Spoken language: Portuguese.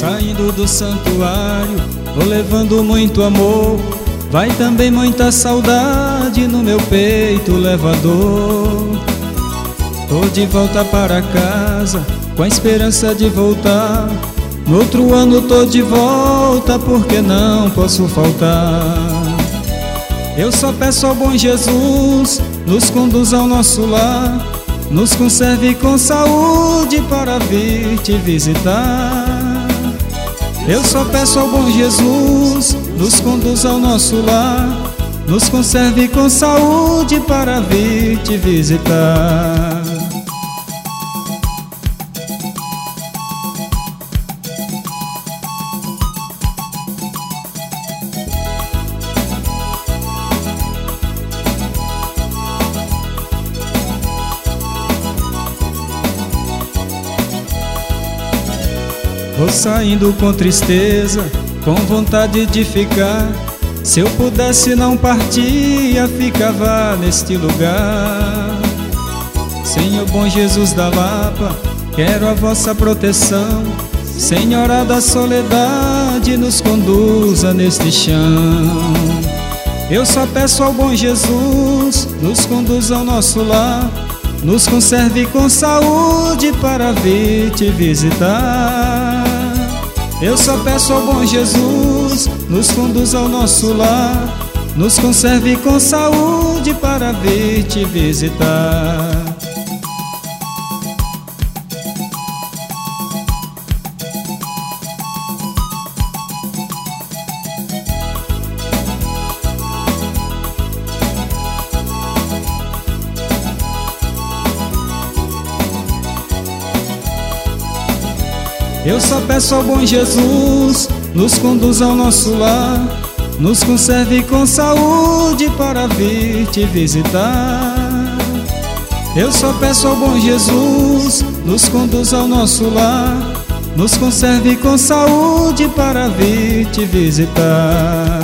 Saindo do santuário, vou levando muito amor, vai também muita saudade no meu peito levador. Tô de volta para casa, com a esperança de voltar. No outro ano tô de volta, porque não posso faltar. Eu só peço ao bom Jesus, nos conduza ao nosso lar, nos conserve com saúde para vir te visitar. Eu só peço ao bom Jesus, nos conduza ao nosso lar, nos conserve com saúde para vir te visitar. Vou saindo com tristeza, com vontade de ficar. Se eu pudesse não partia, ficava neste lugar. Senhor bom Jesus da Lapa, quero a vossa proteção. Senhora da soledade, nos conduza neste chão. Eu só peço ao bom Jesus, nos conduza ao nosso lar, nos conserve com saúde para vir te visitar. Eu só peço ao bom Jesus, nos conduza ao nosso lar, nos conserve com saúde para vir te visitar. Eu só peço ao bom Jesus, nos conduza ao nosso lar, nos conserve com saúde para vir te visitar. Eu só peço ao bom Jesus, nos conduza ao nosso lar, nos conserve com saúde para vir te visitar.